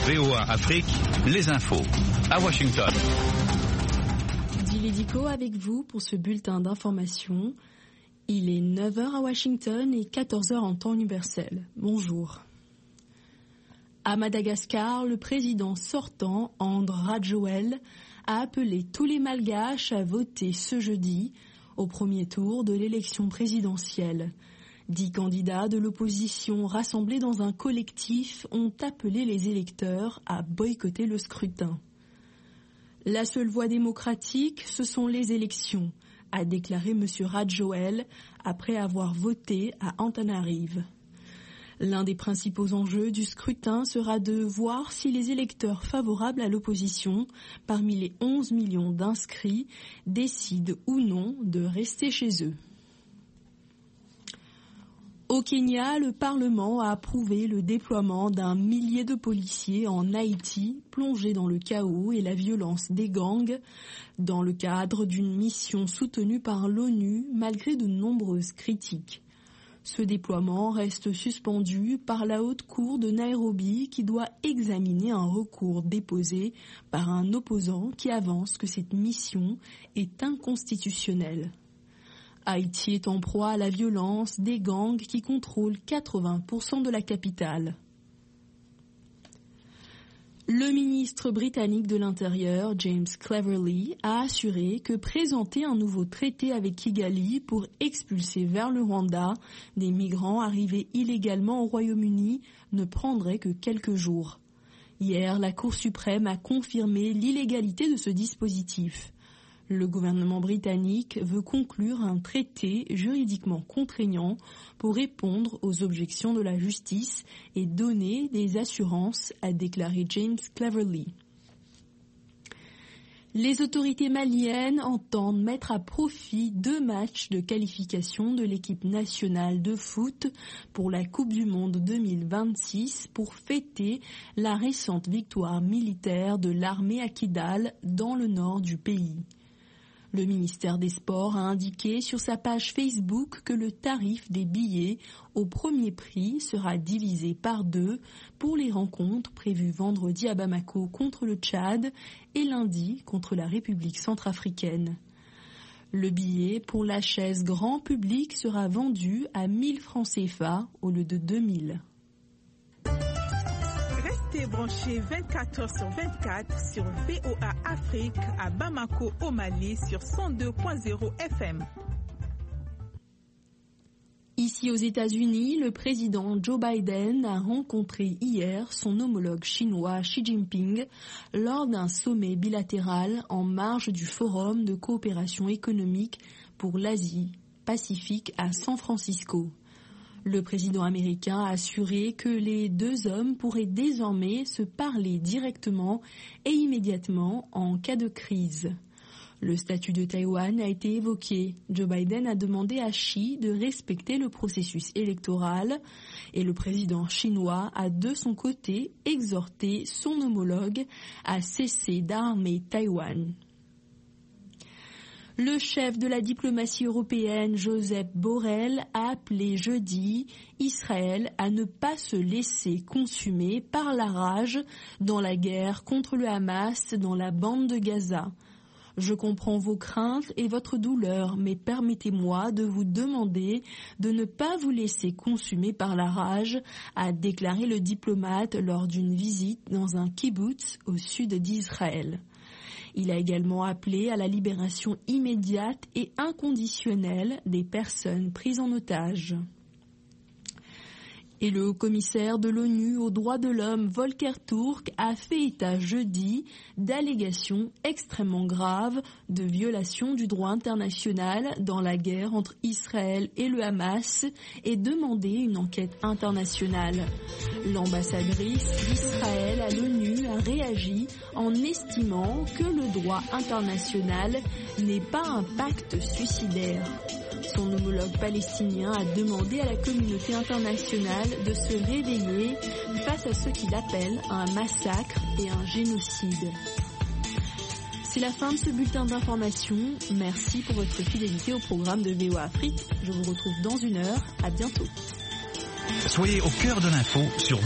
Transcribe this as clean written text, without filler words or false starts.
VOA Afrique, les infos. À Washington. Dilédico avec vous pour ce bulletin d'information. Il est 9h à Washington et 14h en temps universel. Bonjour. À Madagascar, le président sortant, Andry Rajoelina, a appelé tous les Malgaches à voter ce jeudi au premier tour de l'élection présidentielle. 10 candidats de l'opposition rassemblés dans un collectif ont appelé les électeurs à boycotter le scrutin. La seule voie démocratique, ce sont les élections, a déclaré M. Rajoelina après avoir voté à Antananarive. L'un des principaux enjeux du scrutin sera de voir si les électeurs favorables à l'opposition, parmi les 11 millions d'inscrits, décident ou non de rester chez eux. Au Kenya, le Parlement a approuvé le déploiement d'1 millier de policiers en Haïti, plongés dans le chaos et la violence des gangs, dans le cadre d'une mission soutenue par l'ONU malgré de nombreuses critiques. Ce déploiement reste suspendu par la Haute Cour de Nairobi qui doit examiner un recours déposé par un opposant qui avance que cette mission est inconstitutionnelle. Haïti est en proie à la violence des gangs qui contrôlent 80% de la capitale. Le ministre britannique de l'Intérieur, James Cleverly, a assuré que présenter un nouveau traité avec Kigali pour expulser vers le Rwanda des migrants arrivés illégalement au Royaume-Uni ne prendrait que quelques jours. Hier, la Cour suprême a confirmé l'illégalité de ce dispositif. Le gouvernement britannique veut conclure un traité juridiquement contraignant pour répondre aux objections de la justice et donner des assurances, a déclaré James Cleverly. Les autorités maliennes entendent mettre à profit 2 matchs de qualification de l'équipe nationale de foot pour la Coupe du Monde 2026 pour fêter la récente victoire militaire de l'armée à Kidal dans le nord du pays. Le ministère des Sports a indiqué sur sa page Facebook que le tarif des billets au premier prix sera divisé par 2 pour les rencontres prévues vendredi à Bamako contre le Tchad et lundi contre la République centrafricaine. Le billet pour la chaise grand public sera vendu à 1 000 francs CFA au lieu de 2 000. Restez branchés 24h/24 sur VOA Afrique à Bamako au Mali sur 102.0 FM. Ici aux États-Unis, le président Joe Biden a rencontré hier son homologue chinois Xi Jinping lors d'un sommet bilatéral en marge du Forum de coopération économique pour l'Asie-Pacifique à San Francisco. Le président américain a assuré que les 2 hommes pourraient désormais se parler directement et immédiatement en cas de crise. Le statut de Taïwan a été évoqué. Joe Biden a demandé à Xi de respecter le processus électoral et le président chinois a de son côté exhorté son homologue à cesser d'armer Taïwan. Le chef de la diplomatie européenne, Josep Borrell, a appelé jeudi Israël à ne pas se laisser consumer par la rage dans la guerre contre le Hamas dans la bande de Gaza. Je comprends vos craintes et votre douleur, mais permettez-moi de vous demander de ne pas vous laisser consumer par la rage, a déclaré le diplomate lors d'une visite dans un kibboutz au sud d'Israël. Il a également appelé à la libération immédiate et inconditionnelle des personnes prises en otage. Et le haut-commissaire de l'ONU aux droits de l'homme, Volker Turk, a fait état jeudi d'allégations extrêmement graves de violation du droit international dans la guerre entre Israël et le Hamas et demandé une enquête internationale. L'ambassadrice d'Israël à l'ONU a réagi en estimant que le droit international n'est pas un pacte suicidaire. Son homologue palestinien a demandé à la communauté internationale de se réveiller face à ce qu'il appelle un massacre et un génocide. C'est la fin de ce bulletin d'information. Merci pour votre fidélité au programme de VOA Afrique. Je vous retrouve dans 1 heure. À bientôt. Soyez au cœur de l'info sur